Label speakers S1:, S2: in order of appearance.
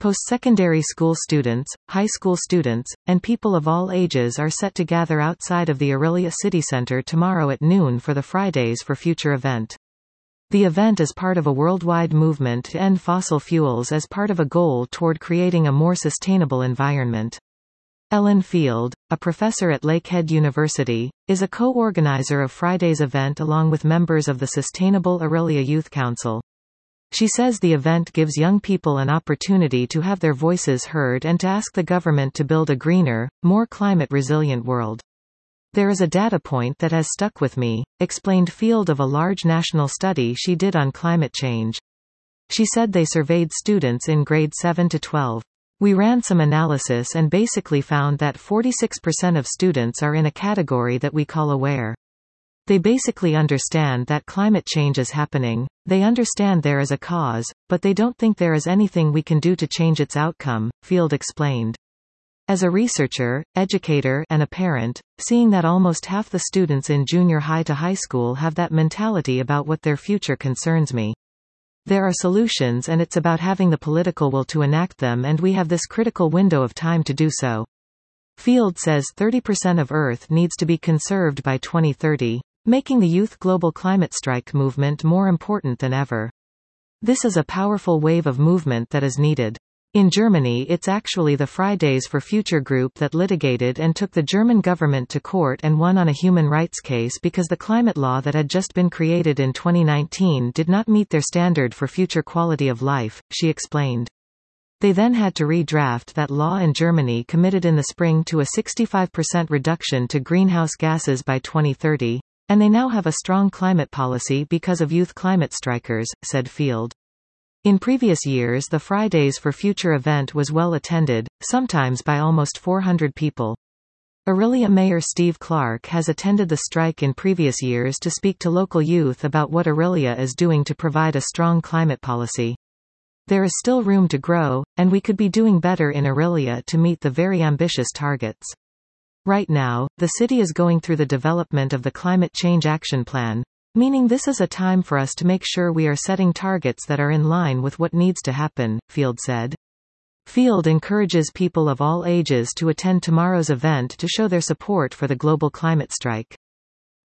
S1: Post-secondary school students, high school students, and people of all ages are set to gather outside of the Orillia City Center tomorrow at noon for the Fridays for Future event. The event is part of a worldwide movement to end fossil fuels as part of a goal toward creating a more sustainable environment. Ellen Field, a professor at Lakehead University, is a co-organizer of Friday's event along with members of the Sustainable Orillia Youth Council. She says the event gives young people an opportunity to have their voices heard and to ask the government to build a greener, more climate-resilient world. There is a data point that has stuck with me, explained Field of a large national study she did on climate change. She said they surveyed students in grade 7 to 12. We ran some analysis and basically found that 46% of students are in a category that we call aware. They basically understand that climate change is happening, they understand there is a cause, but they don't think there is anything we can do to change its outcome, Field explained. As a researcher, educator, and a parent, seeing that almost half the students in junior high to high school have that mentality about what their future concerns me. There are solutions and it's about having the political will to enact them, and we have this critical window of time to do so. Field says 30% of Earth needs to be conserved by 2030. Making the youth global climate strike movement more important than ever. This is a powerful wave of movement that is needed. In Germany, it's actually the Fridays for Future group that litigated and took the German government to court and won on a human rights case because the climate law that had just been created in 2019 did not meet their standard for future quality of life, she explained. They then had to redraft that law, and Germany committed in the spring to a 65% reduction to greenhouse gases by 2030. And they now have a strong climate policy because of youth climate strikers, said Field. In previous years, the Fridays for Future event was well attended, sometimes by almost 400 people. Orillia Mayor Steve Clark has attended the strike in previous years to speak to local youth about what Orillia is doing to provide a strong climate policy. There is still room to grow, and we could be doing better in Orillia to meet the very ambitious targets. Right now, the city is going through the development of the Climate Change Action Plan, meaning this is a time for us to make sure we are setting targets that are in line with what needs to happen, Field said. Field encourages people of all ages to attend tomorrow's event to show their support for the global climate strike.